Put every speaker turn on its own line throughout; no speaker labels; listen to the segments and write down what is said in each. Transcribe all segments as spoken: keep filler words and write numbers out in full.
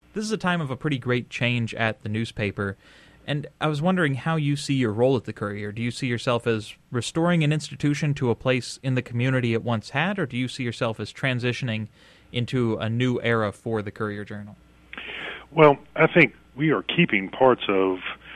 This is a time of a pretty great change at the newspaper, and I was wondering how you see your role at the Courier. Do you see yourself as restoring an institution to a place in the community it once had, or do you see yourself as transitioning into a new era for the Courier-Journal?
Well, I think we are keeping parts of,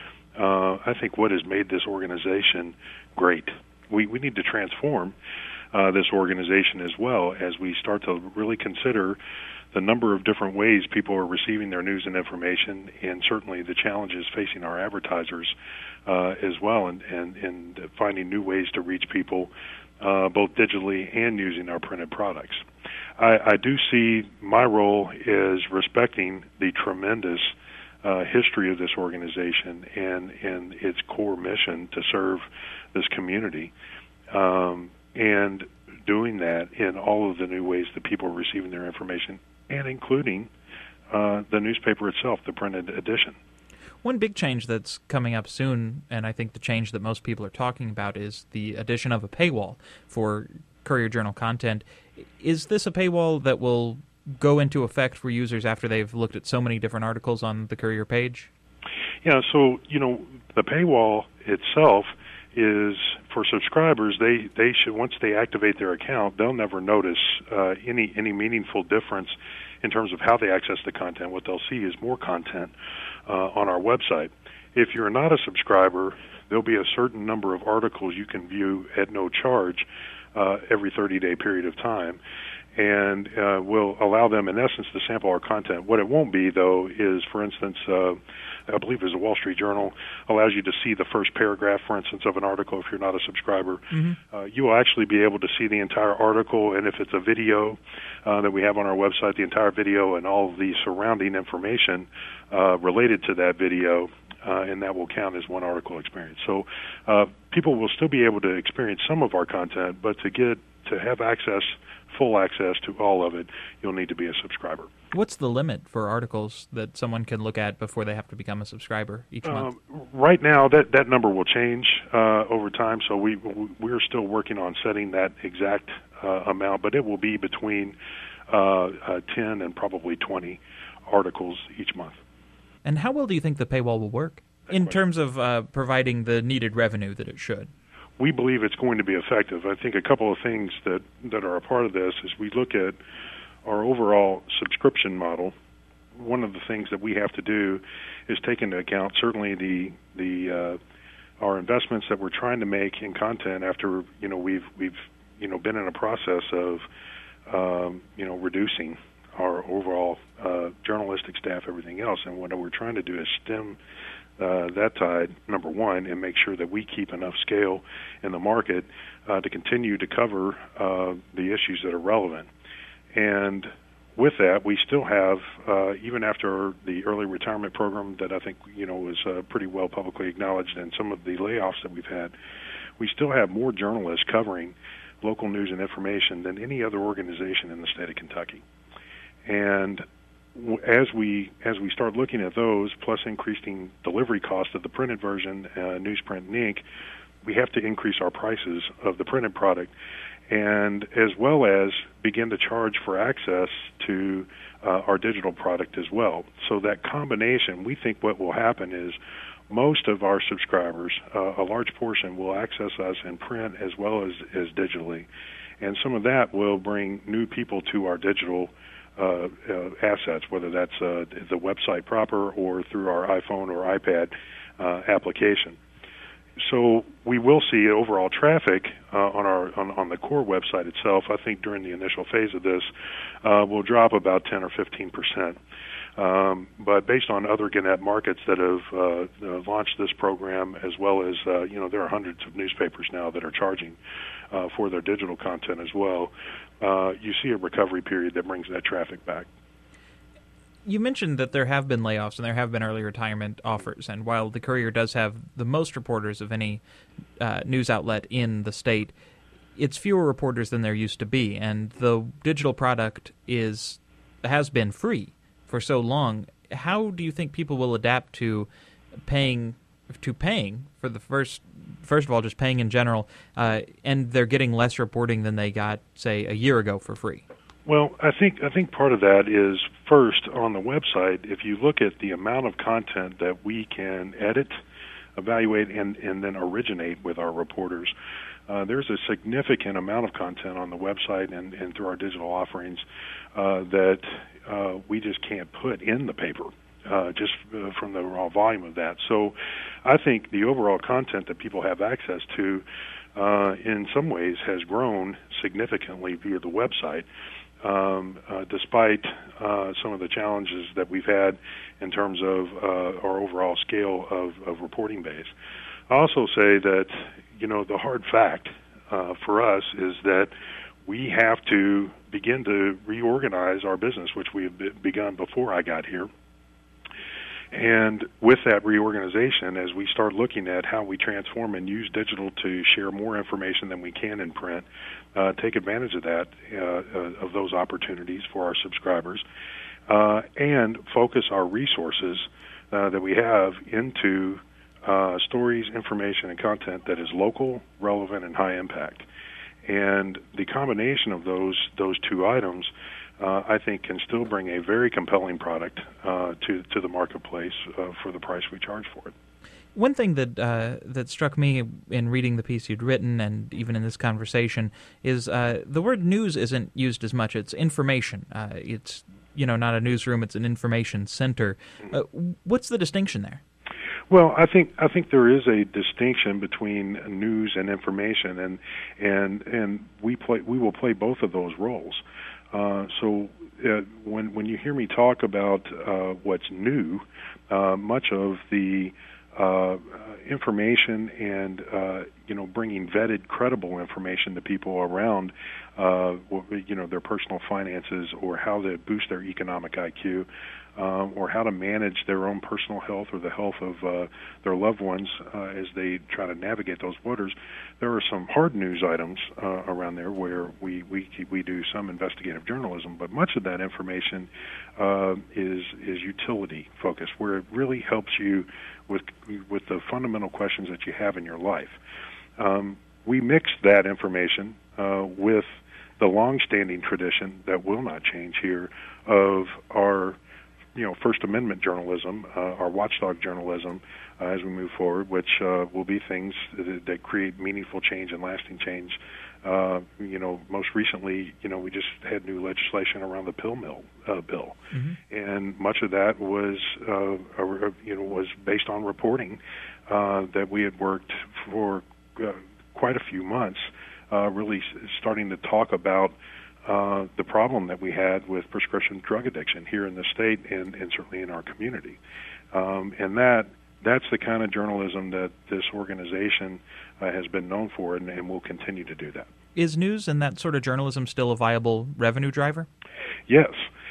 uh, I think, what has made this organization great. We, we need to transform uh, this organization as well as we start to really consider the number of different ways people are receiving their news and information, and certainly the challenges facing our advertisers uh, as well, and, and, and finding new ways to reach people uh, both digitally and using our printed products. I, I do see my role as respecting the tremendous uh, history of this organization and, and its core mission to serve this community, um, and doing that in all of the new ways that people are receiving their information, and including uh, the newspaper itself, the printed edition.
One big change that's coming up soon, and I think the change that most people are talking about, is the addition of a paywall for Courier-Journal content. Is this a paywall that will go into effect for users after they've looked at so many different articles on the Courier page?
Yeah, so, you know, the paywall itself is for subscribers. They they should, once they activate their account, they'll never notice uh, any any meaningful difference in terms of how they access the content. What they'll see is more content uh, on our website. If you're not a subscriber, there'll be a certain number of articles you can view at no charge uh, every thirty-day period of time, and uh, will allow them, in essence, to sample our content. What it won't be, though, is, for instance, uh, I believe it was the Wall Street Journal, allows you to see the first paragraph, for instance, of an article if you're not a subscriber.
Mm-hmm.
Uh, you will actually be able to see the entire article, and if it's a video uh, that we have on our website, the entire video and all of the surrounding information uh, related to that video, uh, and that will count as one article experience. So uh, people will still be able to experience some of our content, but to get to have access, full access to all of it, you'll need to be a subscriber.
What's the limit for articles that someone can look at before they have to become a subscriber each month?
Uh, right now, that, that number will change uh, over time, so we, we're still working on setting that exact uh, amount, but it will be between uh, uh, ten and probably twenty articles each month.
And how well do you think the paywall will work
Good
in
question.
terms of uh, providing the needed revenue that it should?
We believe it's going to be effective. I think a couple of things that, that are a part of this is we look at our overall subscription model. One of the things that we have to do is take into account certainly the the uh, our investments that we're trying to make in content after you know we've we've you know been in a process of um, you know reducing our overall uh, journalistic staff, everything else, and what we're trying to do is stem Uh, that tide, number one, and make sure that we keep enough scale in the market uh, to continue to cover uh, the issues that are relevant. And with that, we still have, uh, even after the early retirement program that I think you know was uh, pretty well publicly acknowledged, and some of the layoffs that we've had, we still have more journalists covering local news and information than any other organization in the state of Kentucky. And as we as we start looking at those, plus increasing delivery cost of the printed version, uh, newsprint and ink, we have to increase our prices of the printed product, and as well as begin to charge for access to uh, our digital product as well. So that combination, we think what will happen is most of our subscribers, uh, a large portion, will access us in print as well as, as digitally, and some of that will bring new people to our digital Uh, uh, assets, whether that's uh, the website proper or through our iPhone or iPad uh, application. So we will see overall traffic uh, on our on, on the core website itself. I think during the initial phase of this, uh, will drop about ten or fifteen percent. Um, but based on other Gannett markets that have uh, uh, launched this program, as well as uh, you know, there are hundreds of newspapers now that are charging uh, for their digital content as well. Uh, you see a recovery period that brings that traffic back.
You mentioned that there have been layoffs and there have been early retirement offers, and while the Courier does have the most reporters of any uh, news outlet in the state, it's fewer reporters than there used to be, and the digital product is has been free for so long. How do you think people will adapt to paying to paying for the first first of all, just paying in general, uh, and they're getting less reporting than they got, say, a year ago for free?
Well, I think I think part of that is first on the website. If you look at the amount of content that we can edit, evaluate, and, and then originate with our reporters, uh, there's a significant amount of content on the website and, and through our digital offerings uh, that uh, we just can't put in the paper. Uh, just uh, from the raw volume of that. So I think the overall content that people have access to uh, in some ways has grown significantly via the website, um, uh, despite uh, some of the challenges that we've had in terms of uh, our overall scale of, of reporting base. I also say that, you know, the hard fact uh, for us is that we have to begin to reorganize our business, which we have be- begun before I got here. And with that reorganization, as we start looking at how we transform and use digital to share more information than we can in print, uh, take advantage of that, uh, uh, of those opportunities for our subscribers, uh, and focus our resources uh, that we have into uh, stories, information, and content that is local, relevant, and high impact. And the combination of those those two items, Uh, I think, can still bring a very compelling product uh, to to the marketplace uh, for the price we charge for it.
One thing that uh, that struck me in reading the piece you'd written, and even in this conversation, is uh, the word news isn't used as much. It's information. Uh, it's you know not a newsroom. It's an information center. Uh, what's the distinction there?
Well, I think I think there is a distinction between news and information, and and and we play we will play both of those roles. Uh, so uh, when when you hear me talk about uh, what's new, uh, much of the uh, information and uh, you know bringing vetted, credible information to people around uh, you know their personal finances or how to boost their economic I Q. Um, or how to manage their own personal health or the health of uh, their loved ones uh, as they try to navigate those waters. There are some hard news items uh, around there where we, we we do some investigative journalism, but much of that information uh, is is utility focused, where it really helps you with with the fundamental questions that you have in your life. Um, we mix that information uh, with the long-standing tradition that will not change here of our you know, First Amendment journalism, uh, our watchdog journalism, uh, as we move forward, which uh, will be things that, that create meaningful change and lasting change. Uh, you know, most recently, you know, we just had new legislation around the pill mill uh, bill, mm-hmm. and much of that was, uh, a, you know, was based on reporting uh, that we had worked for uh, quite a few months, uh, really starting to talk about Uh, the problem that we had with prescription drug addiction here in the state and, and certainly in our community. Um, and that that's the kind of journalism that this organization uh, has been known for and, and will continue to do that.
Is news and that sort of journalism still a viable revenue driver?
Yes.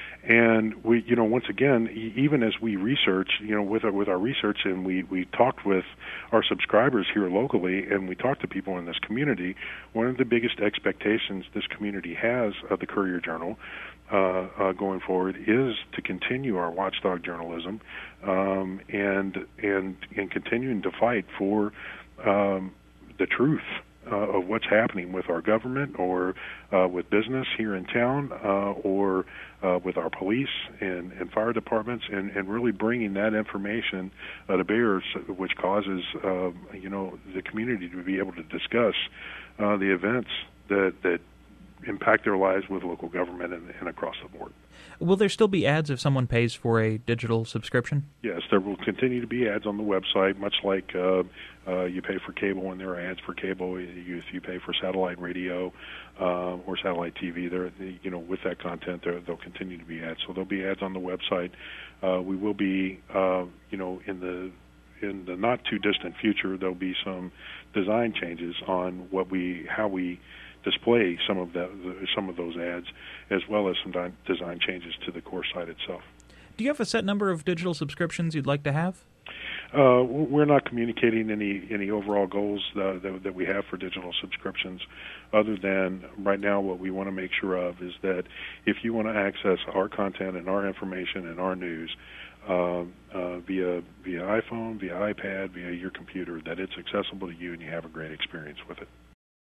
And we, you know, once again, even as we research, you know, with our, with our research, and we, we talked with our subscribers here locally, and we talked to people in this community, one of the biggest expectations this community has of the Courier Journal uh, uh, going forward is to continue our watchdog journalism um, and and and continuing to fight for um, the truth Uh, of what's happening with our government or uh, with business here in town uh, or uh, with our police and, and fire departments, and, and really bringing that information uh, to bear, which causes uh, you know the community to be able to discuss uh, the events that that impact their lives with local government and, and across the board.
Will there still be ads if someone pays for a digital subscription?
Yes, there will continue to be ads on the website, much like uh, uh, you pay for cable and there are ads for cable. If you pay for satellite radio uh, or satellite T V, there, you know, with that content, there there'll continue to be ads. So there'll be ads on the website. Uh, we will be, uh, you know, in the in the not too distant future, there'll be some design changes on what we how we display some of that, some of those ads, as well as some di- design changes to the core site itself.
Do you have a set number of digital subscriptions you'd like to have?
Uh, we're not communicating any any overall goals uh, that, that we have for digital subscriptions, other than right now what we want to make sure of is that if you want to access our content and our information and our news uh, uh, via via iPhone, via iPad, via your computer, that it's accessible to you and you have a great experience with it.